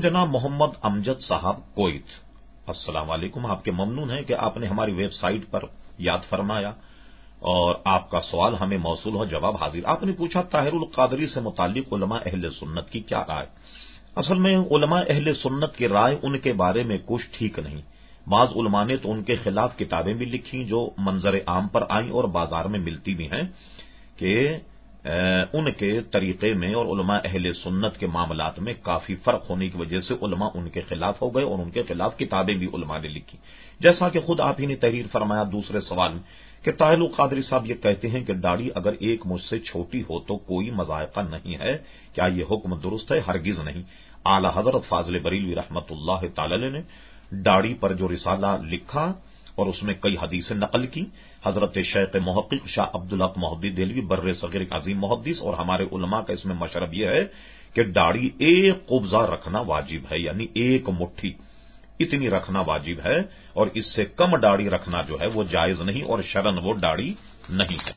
जनाब मोहम्मद अमजद साहब कोइत, अस्सलाम वालेकुम। आपके ममनून हैं कि आपने हमारी वेबसाइट पर याद फरमाया और आपका सवाल हमें मौसूल हो, जवाब हाजिर। आपने पूछा ताहिरुल कादरी से मुताल्लिक उलमा अहले सुन्नत की क्या राय। असल में उलमा अहले सुन्नत की राय उनके बारे में कुछ ठीक नहीं। बाज उलमा ने तो उनके खिलाफ किताबें भी लिखी जो मंजर आम पर आई और बाजार में मिलती भी हैं कि उनके तरीके में और उलमा अहले सुन्नत के मामलात में काफी फर्क होने की वजह से उलमा उनके खिलाफ हो गए और उनके खिलाफ किताबें भी उलमा ने लिखी। जैसा कि खुद आप ही ने तहरीर फरमाया दूसरे सवाल में कि ताहिरुल कादरी साहब ये कहते हैं कि दाढ़ी अगर एक मुझ से छोटी हो तो कोई मजायका नहीं है, क्या ये हुक्म दुरुस्त है? हरगिज नहीं। आला हजरत फाजिल बरेलवी रहमतुल्लाह तआला ने दाढ़ी पर जो रिसाला लिखा और उसमें कई हदीसें नकल की, हजरत शेख मुहक्किक शाह अब्दुल हक मोहद्दिस देलवी बर्रे सगीर अजीम मुहद्दिस और हमारे उलमा का इसमें मशरब यह है कि दाढ़ी एक कुब्जा रखना वाजिब है, यानी एक मुट्ठी इतनी रखना वाजिब है और इससे कम दाढ़ी रखना जो है वो जायज नहीं और शरन वो दाढ़ी नहीं है।